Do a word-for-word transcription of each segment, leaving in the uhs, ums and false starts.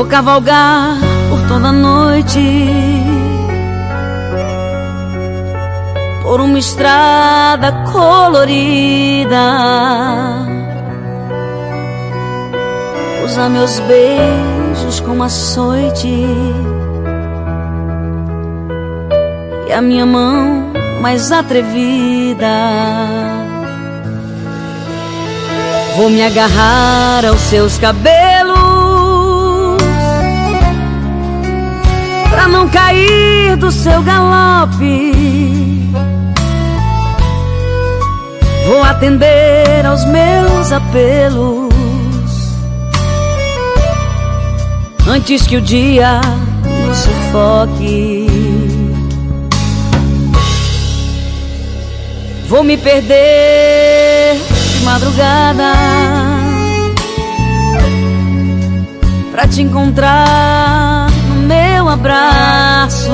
cavalgar por toda a noite, por uma estrada colorida, usar meus beijos como açoite e a minha mão mais atrevida. Vou me agarrar aos seus cabelos pra não cair do seu galope. Vou atender aos meus apelos antes que o dia nos sufoque. Vou me perder de madrugada pra te encontrar no meu abraço.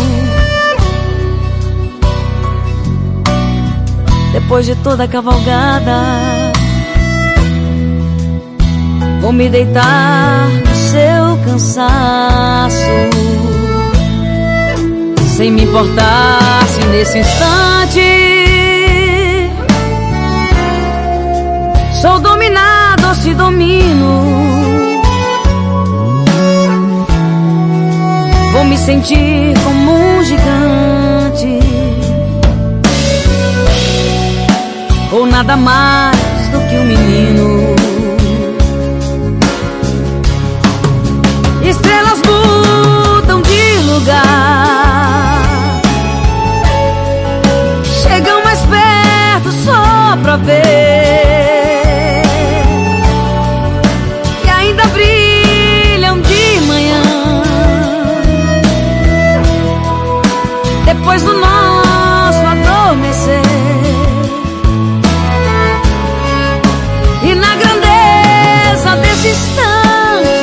Depois de toda a cavalgada, vou me deitar no seu cansaço, sem me importar se nesse instante sou dominado ou se domino. Vou me sentir como um gigante, ou nada mais do que um menino. Estrelas mudam de lugar, chegam mais perto só pra ver, e ainda brilham de manhã. Depois do nosso adormecer, e na grandeza desse instante,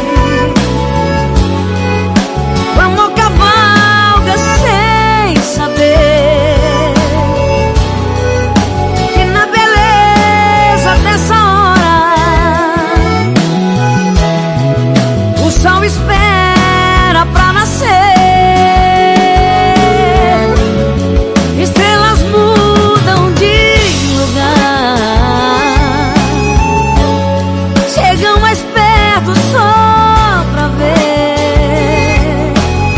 o amor cavalga sem saber que na beleza dessa hora o sol espera pra nascer. Estrelas mudam de lugar, chegam mais perto só pra ver,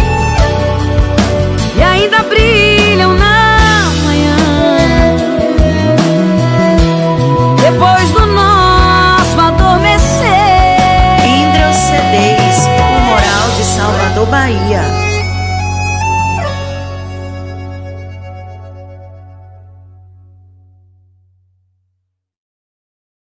e ainda brilham na manhã. Depois do nosso adormecer. Indra C Ds, o Moral de Salvador, Bahia.